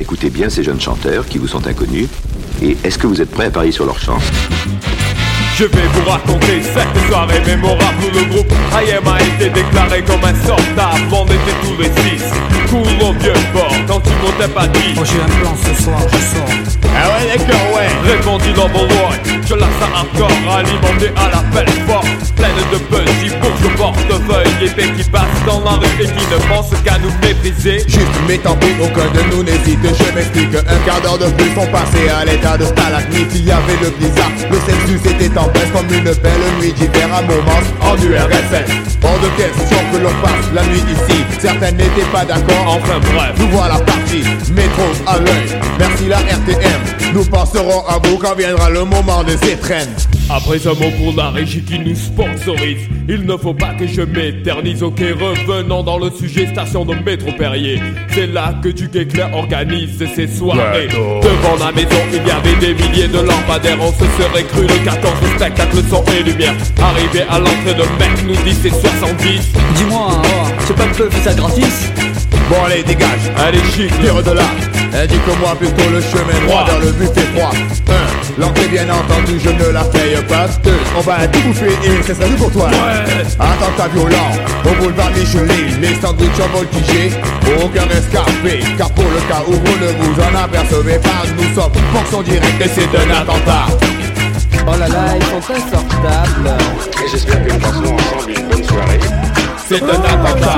Écoutez bien ces jeunes chanteurs qui vous sont inconnus. Et est-ce que vous êtes prêts à parier sur leur chance? Je vais vous raconter cette soirée mémorable où le groupe IM a été déclaré comme un sortable. On était tous les 6, cool au vieux port, quand tu comptais pas 10. Oh j'ai un plan ce soir, je sors. Ah ouais d'accord ouais. Répondit Double Boy, je lance ça hardcore, alimenté à la pelle forte, pleine de petits bourges au portefeuille, épais qui passent dans la rue et qui ne pensent qu'à nous mépriser. Juste mais tant pis, aucun de nous n'hésite, je m'explique. Un quart d'heure de plus sont passés à l'état de stalagmite. Il y avait le blizzard, le Celsius était en baisse comme une belle nuit d'hiver à moments en URSS. Hors de question que l'on passe la nuit ici, certains n'étaient pas d'accord. Enfin bref, nous voilà partis, métro à l'œil. Merci la RTM, nous penserons à vous quand viendra le moment de ces traînes. Après un mot pour la régie qui nous sponsorise, il ne faut pas que je m'éternise. Ok, revenons dans le sujet, station de métro Perrier. C'est là que du Guéclair organise ses soirées. Devant la maison, il y avait des milliers de lampadaires. On se serait cru le 14 spectacle son et lumière. Arrivé à l'entrée de mec, nous dit c'est 70. Dis-moi, oh, c'est pas un peu fait ça gratis? Bon allez dégage, allez chic, tire de là. Indique-moi plutôt le chemin droit vers le buffet froid. 1. L'entrée bien entendu je ne la paye pas. 2. On va tout bouffer et c'est salut pour toi. Ouais. Attentat violent au boulevard Michelet, les sandwichs en voltigé, aucun escarpé. Car pour le cas où vous ne vous en apercevez pas, nous sommes fonction directe et c'est un attentat. Oh là là, ils sont insortables. Et j'espère que nous passerons ensemble une bonne soirée. C'est un attentat.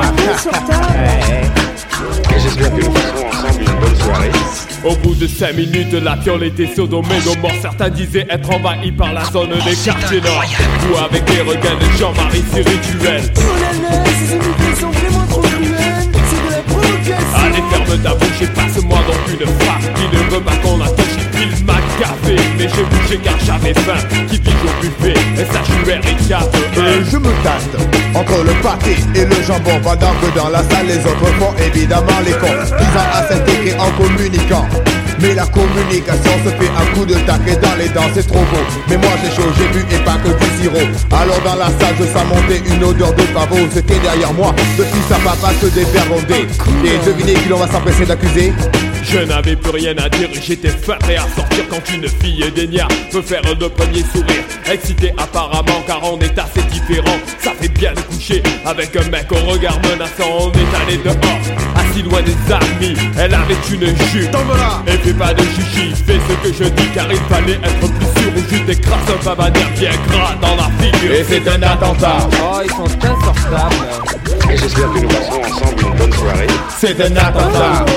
Et j'espère que nous passerons ensemble une bonne soirée. Au bout de 5 minutes, la fiole était sodomée de mort. Certains disaient être envahis par la zone des quartiers nord, ou avec des regains de Jean-Marie spirituel. Oh là là, ces immigrés sont vraiment trop cruels. C'est de la provocation. Allez, ferme ta bouche et passe-moi donc une frappe qui ne veut pas qu'on la touche. Il m'a gavé, mais j'ai bougé car j'avais faim. Qui pige au buffet, et ça je suis R4. Et je me tâte entre le pâté et le jambon. Pendant que dans la salle les autres font évidemment les cons, visant à s'intégrer en communiquant. Mais la communication se fait à coup de taquet dans les dents, c'est trop beau. Mais moi j'ai chaud, j'ai bu et pas que du sirop. Alors dans la salle je sens monter une odeur de pavot. C'était derrière moi, depuis sa papa se déferronder. Et devinez qui l'on va s'empresser d'accuser? Je n'avais plus rien à dire, j'étais prêt à sortir quand une fille dénia me faire le premier sourire. Excité apparemment car on est assez différents. Ça fait bien de coucher avec un mec au regard menaçant. On est allé dehors, assis loin des amis. Elle avait une jupe, et fais pas de chichi, fais ce que je dis car il fallait être plus sûr. Ou je t'écrase un pavanière bien gras dans la figure. Et c'est un attentat. Oh, ils sont insortables. Et j'espère que nous passerons ensemble une bonne soirée. C'est un attentat.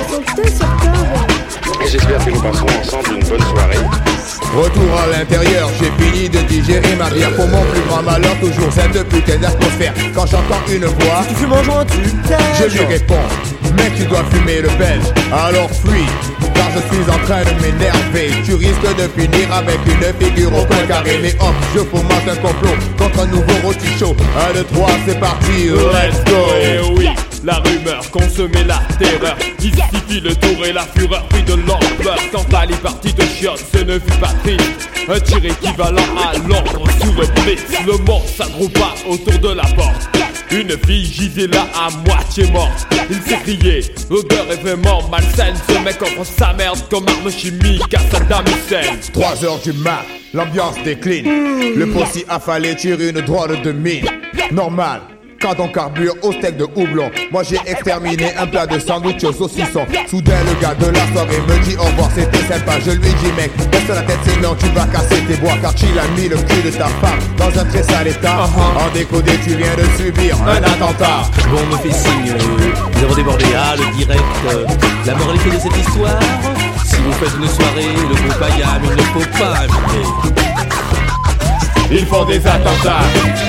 Et j'espère que nous passerons ensemble une bonne soirée. Retour à l'intérieur, j'ai fini de digérer ma bière. Pour mon plus grand malheur, toujours cette putain d'atmosphère. Quand j'entends une voix, Tu fumes un joint, tu je lui réponds, mec tu dois fumer le belge. Alors fuis, car je suis en train de m'énerver. Tu risques de finir avec une figure au coin carré. Mais hop, je fomente un complot contre un nouveau rôti chaud. 1, 2, 3, c'est parti, let's go. Et oui, la rumeur consommait la terreur. Ici fit le tour et la fureur prit de l'ampleur. Quand Ali partit de chiottes, ce ne fut pas triste. Un tir équivalent à l'ordre sous le blitz. Le monde s'aggroupa autour de la porte. Une fille gisait là à moitié morte. Il s'écriait, l'odeur est vraiment malsaine. Ce mec offre sa merde comme arme chimique à Saddam Hussein. 3 heures du mat, l'ambiance décline. Le possi affalé tire une droite de mine. Normal, quand on carbure au steak de houblon. Moi j'ai exterminé un plat de sandwich au saucisson. Soudain le gars de la soirée me dit au revoir, c'était sympa. Je lui dis mec, baisse la tête sinon tu vas casser tes bois. Car il a mis le cul de ta femme dans un très sale état. En décodé tu viens de subir un attentat. Bon, on me fait signe, nous avons débordé le direct. La moralité de cette histoire, si vous faites une soirée, le groupe IAM, il ne faut pas inviter. Ils font des attentats.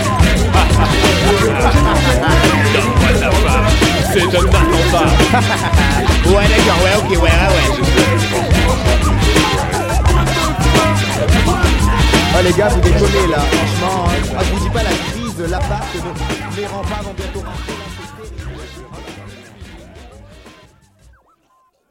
C'est un attentat. Ouais d'accord, ouais ok, ouais. Oh les gars, vous déconnez là, franchement. Je vous dis pas la crise, l'appart, les remparts vont bientôt rentrer.